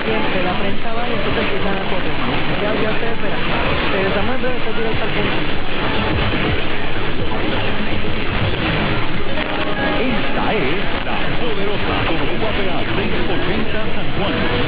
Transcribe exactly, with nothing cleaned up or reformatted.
Siempre la prensa va y entonces empiezan a correr. Ya, ya ustedes verán. Regresamos en breve, esto es directo al punto. Esta es la poderosa W A P A seiscientos ochenta San Juan.